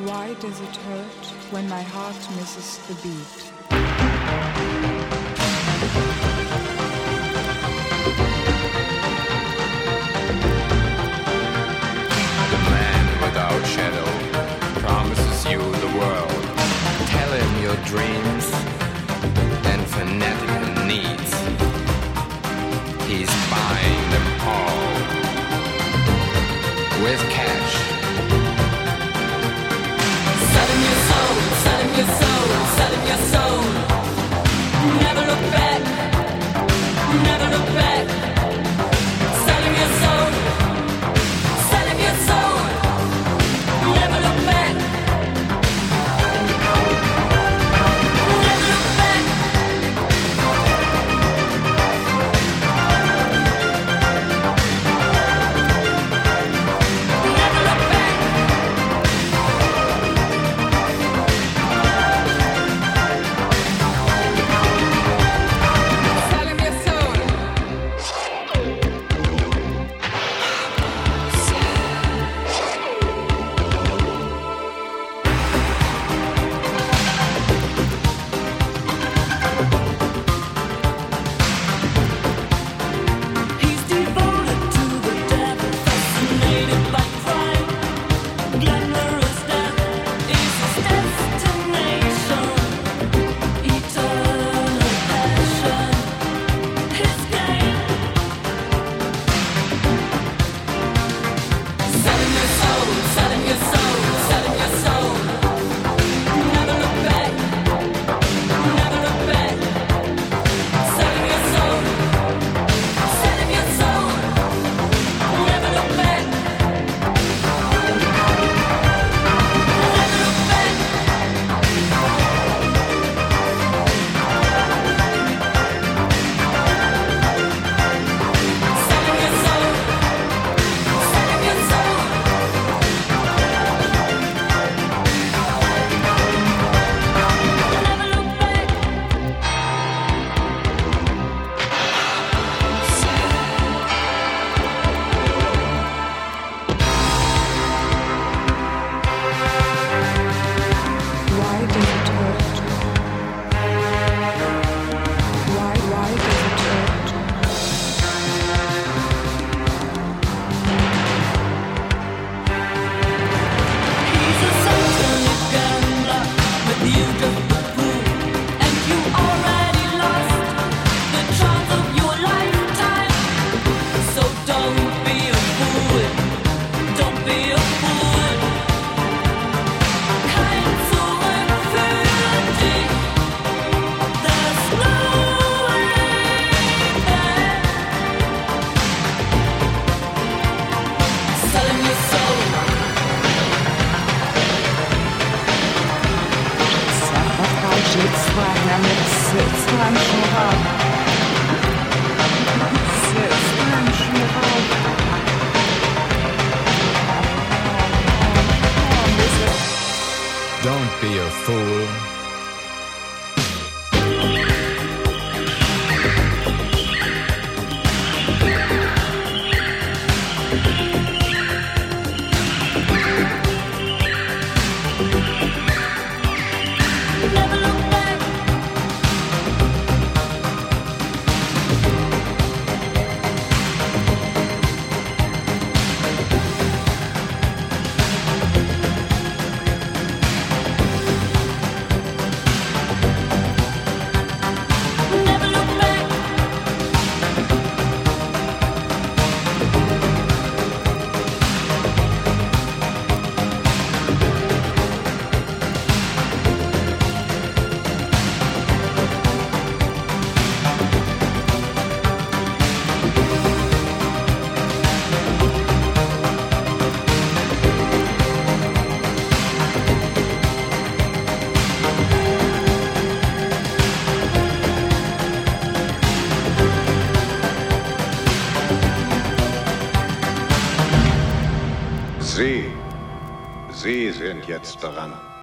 Why does it hurt when my heart misses the beat? The man without shadow promises you the world. Tell him your dreams and fanatical needs. He's buying them all with cash. Sell him your soul, sell him your soul, sell him your soul. Never look back, never look back. Sell him your soul, sell him your soul. Never look back, never look back. Never look back. Sell him your soul. He's devoted to the devil, fascinated by crime. Glamorous death is his destination. Eternal passion, his game. Sell him your soul, sell him your soul, sell him your soul. Never look back, never look back. Sell him your soul, sell him your soul. Never look back, never look back. Sell him your soul, sell him your soul. Never look back. Why does it hurt? Why does it hurt? He's a satanic gambler with you just the fool, and you already lost the chance of your lifetime. So don't be a fool, don't be a fool. Kein Zurück für dich, there's no way back. Sell him your soul. Don't be a fool. Never look back. Never look back. Sie sind jetzt dran.